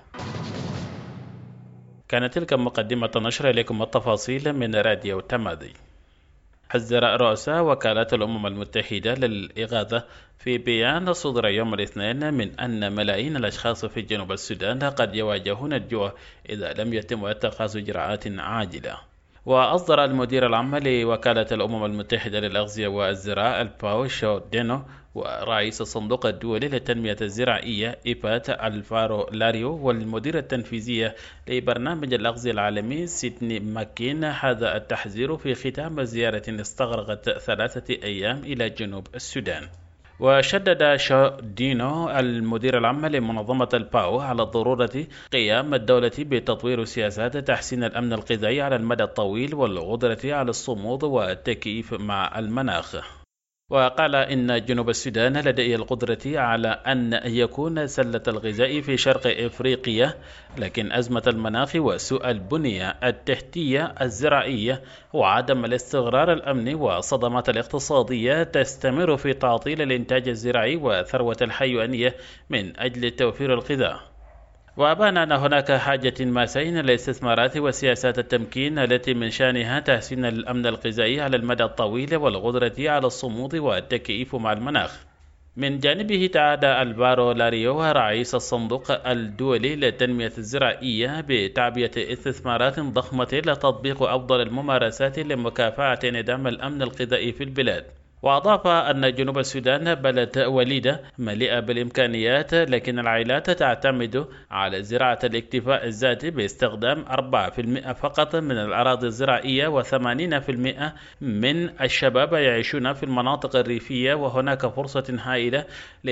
[SPEAKER 10] كانت تلك مقدمة نشر. إليكم التفاصيل من راديو تمازج. حذر رؤساء وكالات الأمم المتحدة للإغاثة في بيان صدر يوم الاثنين من أن ملايين الأشخاص في جنوب السودان قد يواجهون الجوع إذا لم يتم اتخاذ إجراءات عاجلة. وأصدر المدير العام لوكالة الأمم المتحدة للأغذية والزراعة الباو شو دينو ورئيس الصندوق الدولي للتنمية الزراعية إيبات الفارو لاريو والمدير التنفيذية لبرنامج الأغذية العالمي سيدني ماكين هذا التحذير في ختام زيارة استغرقت ثلاثة أيام إلى جنوب السودان. وشدد شو دينو المدير العام لمنظمة الباو على ضرورة قيام الدولة بتطوير سياسات تحسين الأمن الغذائي على المدى الطويل والقدرة على الصمود والتكييف مع المناخ. وقال إن جنوب السودان لديه القدرة على أن يكون سلة الغذاء في شرق إفريقيا، لكن أزمة المناخ وسوء البنية التحتية الزراعية وعدم الاستقرار الأمني والصدمات الاقتصادية تستمر في تعطيل الإنتاج الزراعي وثروة الحيوانية من أجل توفير الغذاء. وأبان أن هناك حاجة ماسين للاستثمارات وسياسات التمكين التي من شأنها تحسين الأمن الغذائي على المدى الطويل والقدرة على الصمود والتكييف مع المناخ. من جانبه تعاد ألفارو لاريو رئيس الصندوق الدولي للتنمية الزراعية بتعبئة استثمارات ضخمة لتطبيق أفضل الممارسات لمكافحة انعدام الأمن الغذائي في البلاد. وأضاف أن جنوب السودان بلد وليدة مليئة بالإمكانيات، لكن العائلات تعتمد على زراعة الاكتفاء الذاتي باستخدام أربعة بالمئة فقط من الأراضي الزراعية، وثمانين بالمئة من الشباب يعيشون في المناطق الريفية، وهناك فرصة هائلة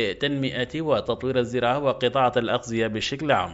[SPEAKER 10] لتنمية وتطوير الزراعة وقطاع الأغذية بشكل عام.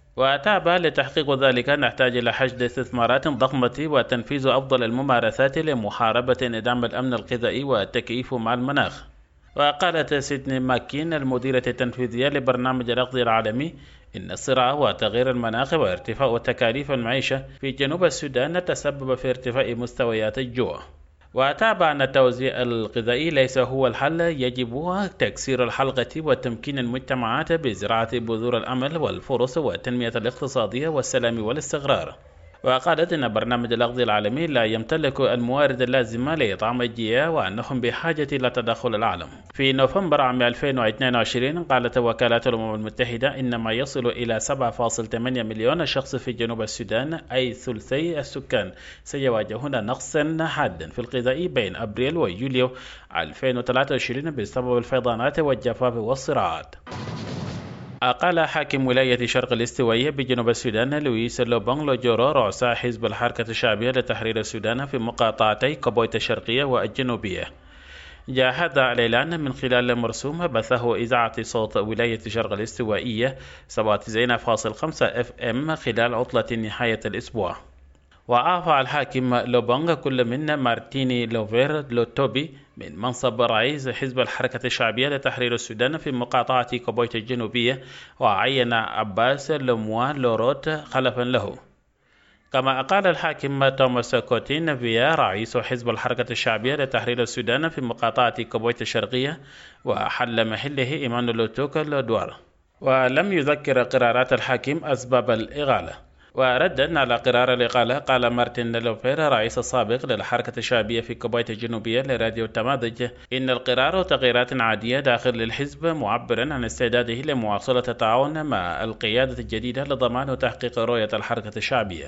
[SPEAKER 10] وتابع لتحقيق ذلك نحتاج إلى حشد استثمارات ضخمة وتنفيذ أفضل الممارسات لمحاربة انعدام الأمن الغذائي والتكييف مع المناخ. وقالت سيدني ماكين المديرة التنفيذية لبرنامج الأغذية العالمي إن الصراع وتغيير المناخ وارتفاع تكاليف المعيشة في جنوب السودان تسبب في ارتفاع مستويات الجوع. وتابع أن التوزيع الغذائي ليس هو الحل، يجب تكسير الحلقة وتمكين المجتمعات بزراعة بذور الأمل والفرص والتنمية الاقتصادية والسلام والاستقرار. وقالت أن برنامج الأغذية العالمي لا يمتلك الموارد اللازمة لإطعام الجياع وأنهم بحاجة إلى تدخل العالم. في نوفمبر عام ألفين واثنين وعشرين قالت وكالات الأمم المتحدة إن ما يصل إلى سبعة فاصلة ثمانية مليون شخص في جنوب السودان، أي ثلثي السكان، سيواجهون نقصا حادا في الغذاء بين أبريل ويوليو ألفين وثلاثة وعشرين بسبب الفيضانات والجفاف والصراعات. أقال حاكم ولاية شرق الاستوائية بجنوب السودان لويس لوبونغ لوجورو رؤساء حزب الحركة الشعبية لتحرير السودان في مقاطعتي كابويت الشرقية والجنوبية. جاء هذا الإعلان من خلال مرسوم بثه إذاعة صوت ولاية شرق الاستوائية سبعة وتسعين فاصلة خمسة اف ام خلال عطلة نهاية الأسبوع. وأعفى الحاكم لوبونغ كل من مارتيني لوفير لوتوبي من منصب رئيس حزب الحركة الشعبية لتحرير السودان في مقاطعة كابويت الجنوبية، وعين عباس لوموا لوروت خلفا له. كما قال الحاكم توماس كوتين فيا رئيس حزب الحركة الشعبية لتحرير السودان في مقاطعة كابويت الشرقية، وحل محله إيمانويل توك لودوار. ولم يذكر قرارات الحاكم أسباب الإغالة. وردا على قرار الإقالة قال مارتن لوفير رئيس السابق للحركة الشعبية في كابويت الجنوبية لراديو التماذج إن القرار تغييرات عادية داخل الحزب، معبرا عن استعداده لمواصلة التعاون مع القيادة الجديدة لضمان وتحقيق رؤية الحركة الشعبية.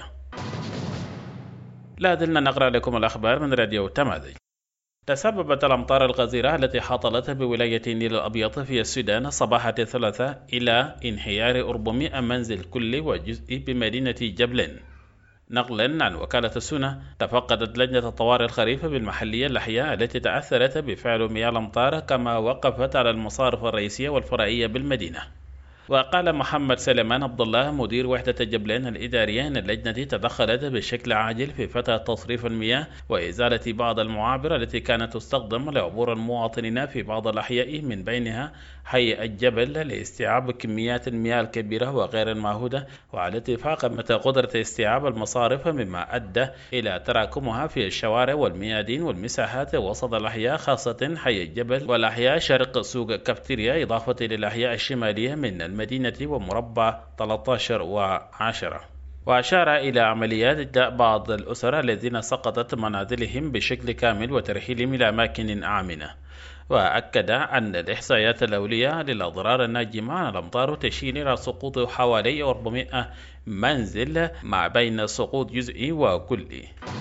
[SPEAKER 10] لا زلنا نقرأ لكم الأخبار من راديو التماذج. تسببت الأمطار الغزيرة التي حاطلت بولاية النيل الأبيض في السودان صباح الثلاثاء إلى انهيار أربعمائة منزل كلي وجزئي بمدينة جبلين. نقلا عن وكالة السنة، تفقدت لجنة الطوارئ الخريف بالمحلية الأحياء التي تأثرت بفعل مياه الأمطار، كما وقفت على المصارف الرئيسية والفرعية بالمدينة. وقال محمد سليمان عبد الله مدير وحدة جبلين الإدارية أن اللجنة تدخلت بشكل عاجل في فتح تصريف المياه وإزالة بعض المعابر التي كانت تستخدم لعبور المواطنين في بعض الأحياء من بينها حي الجبل لاستيعاب كميات المياه الكبيرة وغير المعهودة، وعلى اتفاق متى قدرة استيعاب المصارف، مما أدى إلى تراكمها في الشوارع والميادين والمساحات وسط الأحياء، خاصة حي الجبل والأحياء شرق سوق كافتيريا، إضافة إلى الأحياء الشمالية من المدينة ومربع ثلاثة عشر وعشرة. وأشار إلى عمليات إجلاء بعض الأسر الذين سقطت منازلهم بشكل كامل وترحيلهم إلى أماكن آمنة. وأكد أن الإحصائيات الأولية للأضرار الناجمة عن الأمطار تشير إلى سقوط حوالي أربعمائة منزل، ما بين سقوط جزئي وكلي.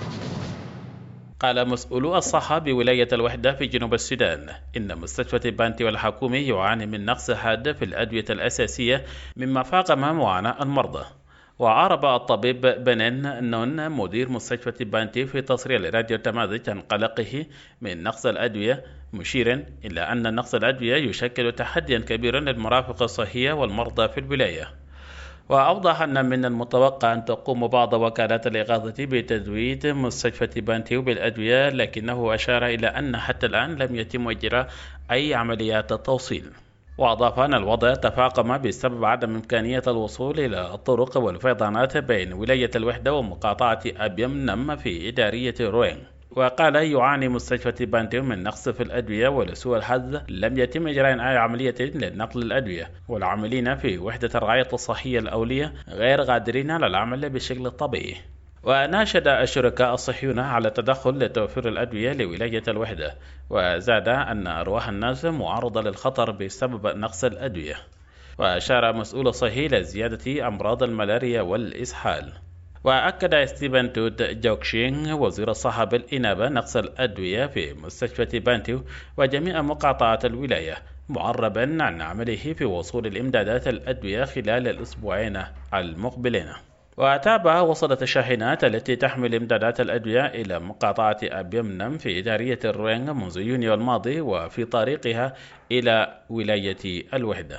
[SPEAKER 10] قال مسؤولو الصحة بولاية الوحدة في جنوب السودان إن مستشفى بانتي والحكومي يعاني من نقص حاد في الأدوية الأساسية، مما فاقم معاناة المرضى. وعرب الطبيب بنين نون مدير مستشفى بانتي في تصريح لراديو التماذج عن قلقه من نقص الأدوية، مشيرا إلى أن نقص الأدوية يشكل تحديا كبيرا للمرافق الصحية والمرضى في الولاية. وأوضح أن من المتوقع أن تقوم بعض وكالات الإغاثة بتزويد مستشفى بانتيو بالأدوية، لكنه أشار إلى أن حتى الآن لم يتم إجراء أي عمليات توصيل. وأضاف أن الوضع تفاقم بسبب عدم إمكانية الوصول إلى الطرق والفيضانات بين ولاية الوحدة ومقاطعة أبيم نم في إدارية روين. وقال يعاني مستشفى بانتيو من نقص في الأدوية، ولسوء الحظ لم يتم إجراء أي عملية لنقل الأدوية، والعاملين في وحدة الرعاية الصحية الأولية غير قادرين على العمل بشكل طبيعي. وناشد الشركاء الصحيون على التدخل لتوفير الأدوية لولاية الوحدة، وزاد أن أرواح الناس معرضة للخطر بسبب نقص الأدوية. وأشار مسؤول صحي إلى زيادة أمراض الملاريا والإسهال. وأكد ستيفن توت جوكشين وزير الصحة بالإنابة نقص الأدوية في مستشفى بانتيو وجميع مقاطعات الولاية، معربا عن عمله في وصول الإمدادات الأدوية خلال الأسبوعين المقبلين. وتابع وصلت الشاحنات التي تحمل إمدادات الأدوية إلى مقاطعة أبيمنم في إدارية الروينغ منذ يونيو الماضي وفي طريقها إلى ولاية الوحدة.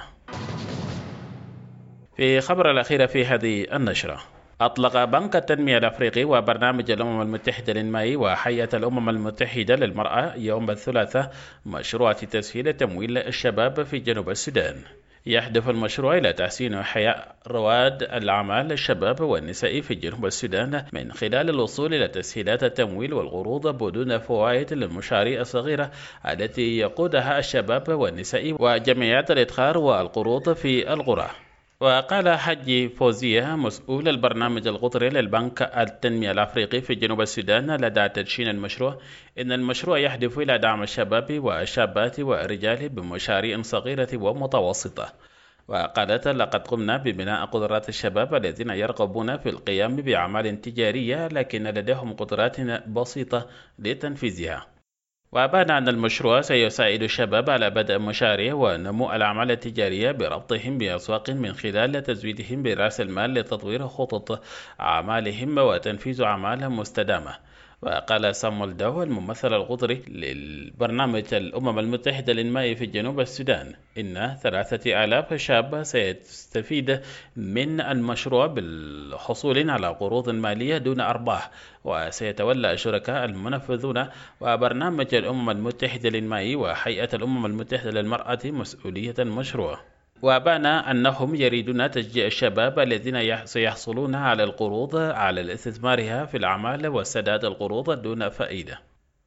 [SPEAKER 10] في خبر الأخير في هذه النشرة، أطلق بنك التنمية الأفريقي وبرنامج الأمم المتحدة للماء وحياة الأمم المتحدة للمرأة يوم الثلاثاء مشروع تسهيل تمويل الشباب في جنوب السودان. يهدف المشروع إلى تحسين حياة رواد الأعمال الشباب والنساء في جنوب السودان من خلال الوصول إلى تسهيلات التمويل والقروض بدون فوائد للمشاريع الصغيرة التي يقودها الشباب والنساء وجمعيات الإدخار والقروض في القرى. وقال حجي فوزية مسؤول البرنامج القطري للبنك التنمية الأفريقي في جنوب السودان لدى تدشين المشروع إن المشروع يهدف إلى دعم الشباب والشابات والرجال بمشاريع صغيرة ومتوسطة. وقالت لقد قمنا ببناء قدرات الشباب الذين يرغبون في القيام بأعمال تجارية لكن لديهم قدرات بسيطة لتنفيذها. وأبان أن المشروع سيساعد الشباب على بدء مشاريع ونمو الأعمال التجارية بربطهم بأسواق من خلال تزويدهم برأس المال لتطوير خطط أعمالهم وتنفيذ أعمال مستدامة. وقال سامويل داو الممثل القطري للبرنامج الأمم المتحدة للماء في جنوب السودان إن ثلاثة آلاف شاب سيستفيد من المشروع بالحصول على قروض مالية دون أرباح، وسيتولى الشركاء المنفذون وبرنامج الأمم المتحدة للماء وهيئة الأمم المتحدة للمرأة مسؤولية المشروع. وبان أنهم يريدون تشجيع الشباب الذين سيحصلون على القروض على الاستثمارها في الأعمال وسداد القروض دون فائدة.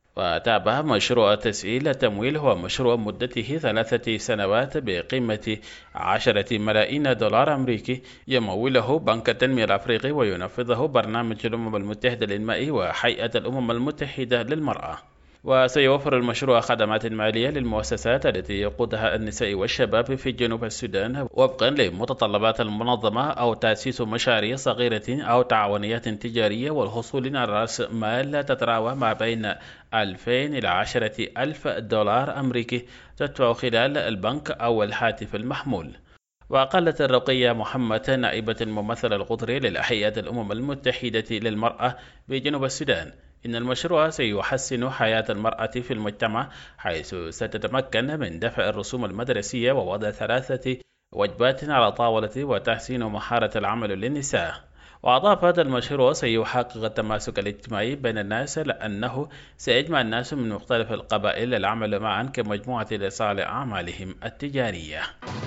[SPEAKER 10] وتابع مشروع تسهيل التمويل هو مشروع مدته ثلاثة سنوات بقيمة عشرة ملايين دولار أمريكي يموله بنك التنمية الأفريقي وينفذه برنامج الأمم المتحدة للماء وهيئة الأمم المتحدة للمرأة. وسيوفر المشروع خدمات مالية للمؤسسات التي يقودها النساء والشباب في جنوب السودان وفقا لمتطلبات المنظمة أو تأسيس مشاريع صغيرة أو تعاونيات تجارية والحصول على رأس مال تتراوح ما بين ألفين إلى عشرة ألف دولار أمريكي تدفع خلال البنك أو الهاتف المحمول. وقالت الرقية محمد نائبة الممثل القطري لهيئة الأمم المتحدة للمرأة بجنوب السودان إن المشروع سيحسن حياة المرأة في المجتمع، حيث ستتمكن من دفع الرسوم المدرسية ووضع ثلاثة وجبات على طاولة وتحسين مهارة العمل للنساء. وأضاف هذا المشروع سيحقق التماسك الاجتماعي بين الناس لأنه سيجمع الناس من مختلف القبائل للعمل معا كمجموعة لصالح أعمالهم التجارية.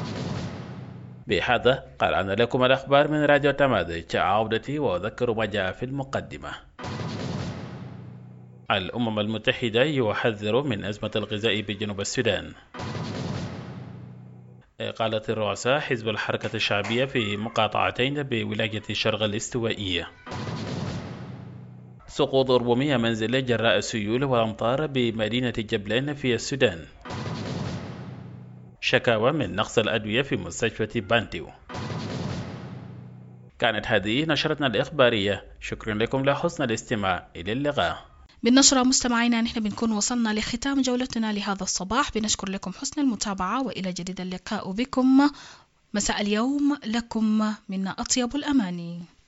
[SPEAKER 10] بهذا قرأنا لكم الأخبار من راديو تمادي. عودتي وأذكر ما جاء في المقدمة. الأمم المتحدة يحذر من أزمة الغذاء بجنوب السودان. قالت الرؤساء حزب الحركة الشعبية في مقاطعتين بولاية الشرق الاستوائية. سقوط أربعمائة منزل جراء السيول والأمطار بمدينة جبلين في السودان. شكاوى من نقص الأدوية في مستشفى بانتيو. كانت هذه نشرتنا الإخبارية. شكرا لكم لحسن الاستماع. إلى اللقاء.
[SPEAKER 1] بالنشرة مستمعينا نحن بنكون وصلنا لختام جولتنا لهذا الصباح. بنشكر لكم حسن المتابعة وإلى جديد اللقاء بكم مساء اليوم. لكم منا أطيب الأماني.